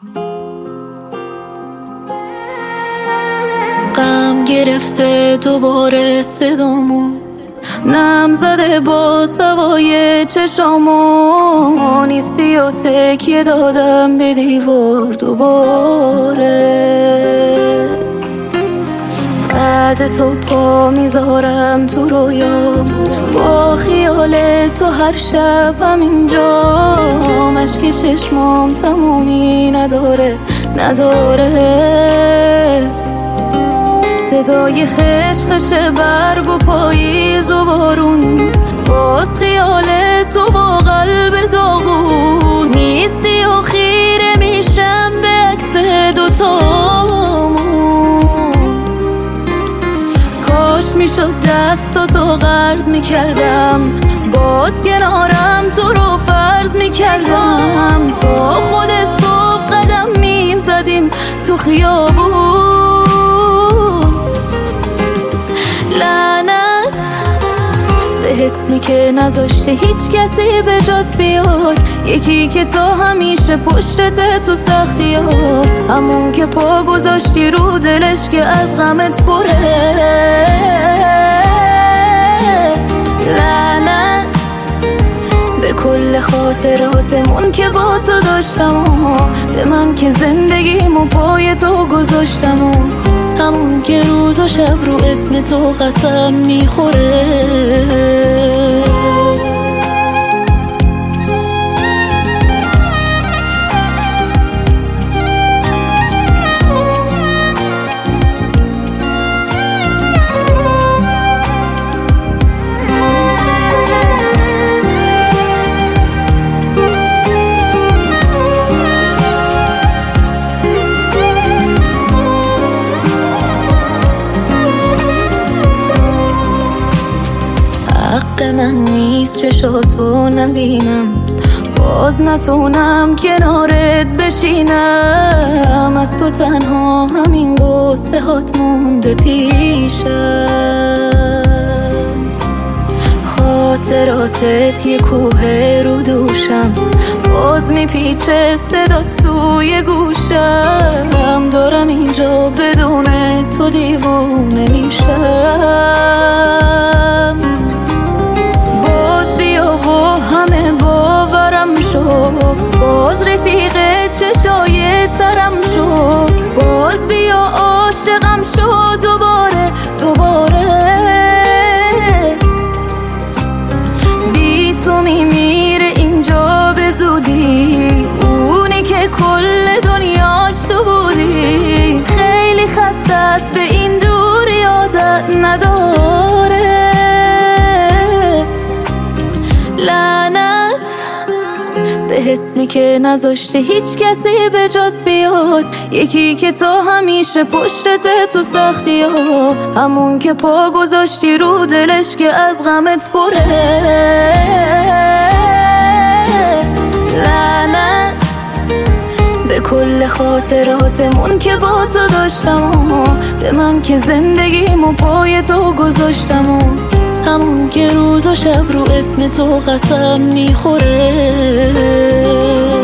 غم گرفته دوباره صدامو، نم زده با سوای چشامو، نیستی و تکیه دادم به دیوار دوباره. بعد تو پا میذارم تو رویام، با خیال تو هر شب همینجا، مشک چشمام تمومی نداره. صدای خشخش برگ و پاییز و بارون، باز خیال تو با قلب داغون، نیستی و خیره میشم به عکس دوتامون. کاش میشد دستاتو قرض میکردم، باز کنارم تو رو فرض میکردم، تا خود صبح قدم میزدیم تو خیابون. لعنت به حسی که نذاشته هیچ کسی به جات بیاد، یکی که تا همیشه پشتت تو سختی ها، همون که پا گذاشتی رو دلش که از غمت پره. لعنت به کل خاطراتمون که با تو داشتم، به من که زندگیمو پای تو گذاشتم، همون که روز و شب رو اسم تو قسم میخوره. حق من نیست چشاتو نبینم، باز نتونم کنارت بشینم، از تو تنها همین قصه هات مونده پیشم. خاطراتت یه کوه رو دوشم، باز میپیچه صدا توی گوشم، دارم اینجا بدون تو دیوونه میشم. همه باورم شو، باز رفیق چشای ترم شو، باز بیا عاشقم شو دوباره. بی تو میمیره اینجا به زودی، اونی که کل دنیاش تو بودی، خیلی خسته است به این دوری عادت نداره. لعنت به حسی که نذاشته هیچ کسی به جات بیاد، یکی که تا همیشه پشتت تو سختی ها، همون که پا گذاشتی رو دلش که از غمت پره. لعنت به کل خاطراتمون که با تو داشتم، به من که زندگیمو پای تو گذاشتم، همون که روز و شب رو اسم تو قسم میخوره.